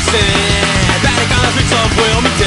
して誰かのフリックスを上を見て